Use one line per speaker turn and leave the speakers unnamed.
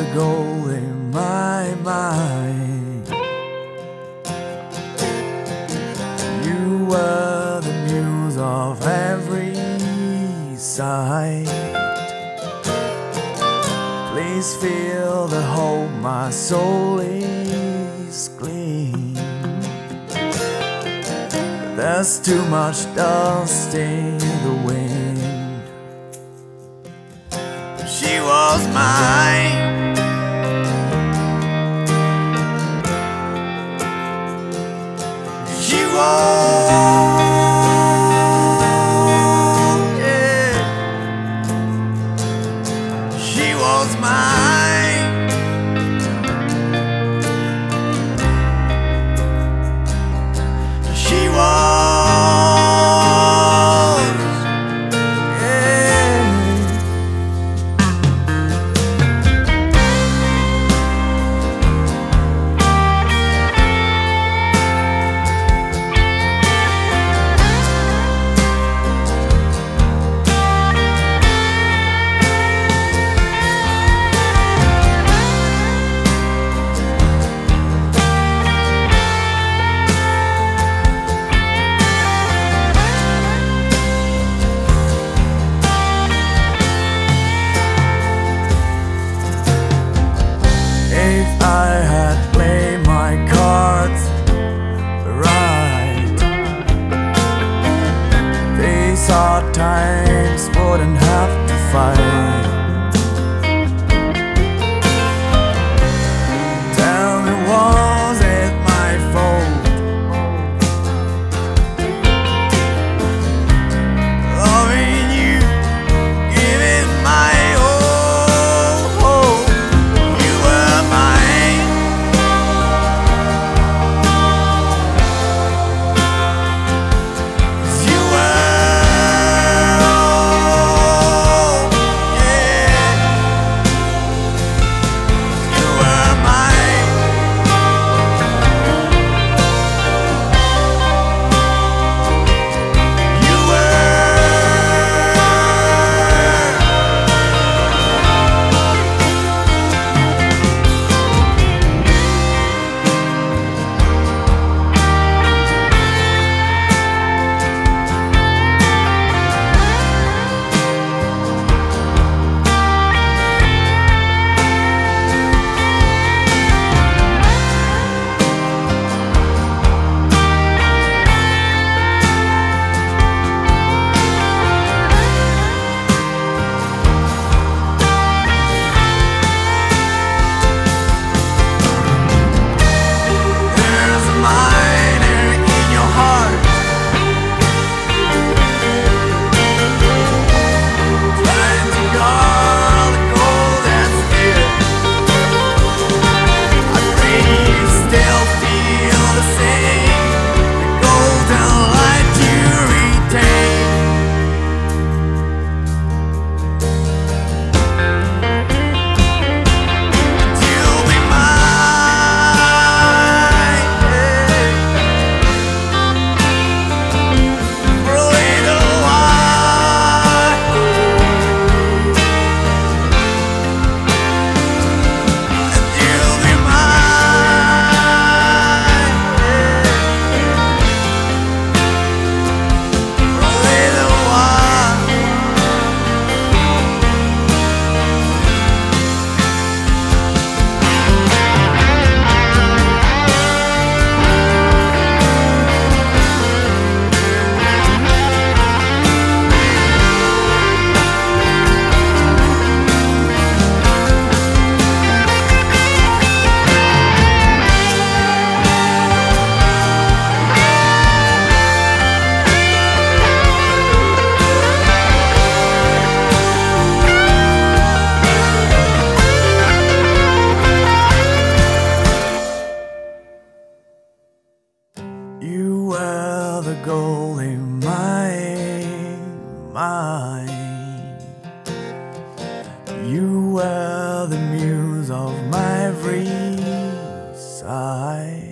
gold in my mind. You were the muse of every sight. Please feel the hope my soul is clean. There's too much dust in the wind. She was mine. She was, yeah. She was mine. She was. If I had played my cards right, these hard times wouldn't have to fight. Tell me, was it my fault? Loving you, giving my all. You were mine. You were all, yeah. You were mine. You There's a miner in your heart, trying to guard the gold that's here. I pray you still feel the same, the golden light you retain. You'll be mine, yeah, for a little while. And you'll be mine, yeah, for a little while. You were the gold in my mind. You were the muse of my every sigh.